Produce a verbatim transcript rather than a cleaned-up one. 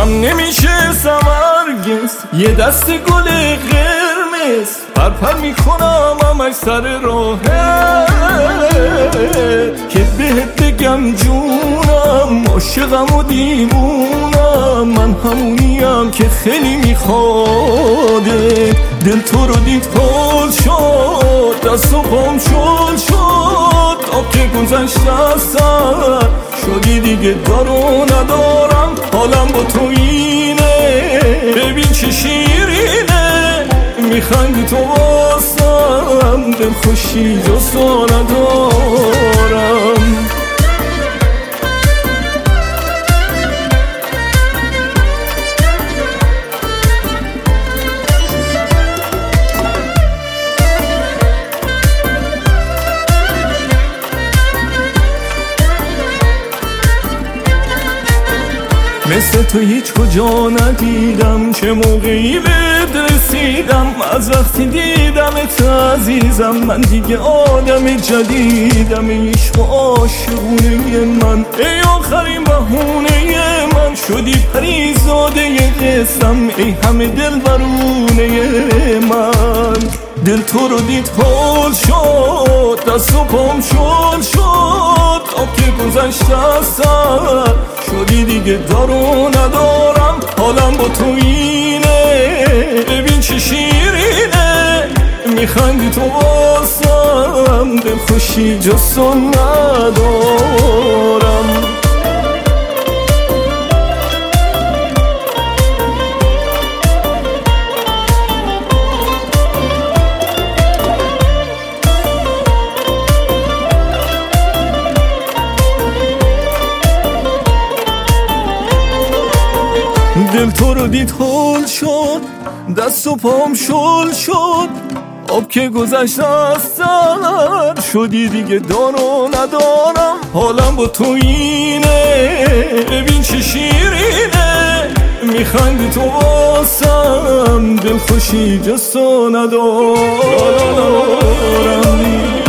غم نمیشه سمرگز، یه دست گل قرمز پرپر میکنم همش سر راهت که بهت بگم جونم، عاشقم و دیوونم، من همونیم که خیلی میخواده. دل تو رو دید حال شد، دست و پام شل شد، آب که گذشت از سر شدی دیگه دارو ندارم، حالم با تو اینه، ببین چه شیرینه، میخندی تو واسم، دل خوشی جز تو ندارم. مثل تو هیچ کجا ندیدم، چه موقعی بهت رسیدم، از وقتی دیدمت عزیزم، من دیگه آدم جدیدم. عشق و عاشقونه من، ای آخرین بهونه من، شدی پریزاده قسم، ای همه دل برونه من. دل تو رو دید حال شد، دست و پام شل شد، آب که گذشت از سر شدی دیگه دارو ندارم، حالم با تو اینه، ببین چه شیرینه، میخندی تو واسم، دل خوشی جز تو ندارم. دل تو رو دید حال شد، دست و پام شل شد، آب که گذشت از سر شدی دیگه دارو ندارم، حالم با تو اینه، ببین چه شیرینه، میخندی تو واسم، دل خوشی جز تو ندارم.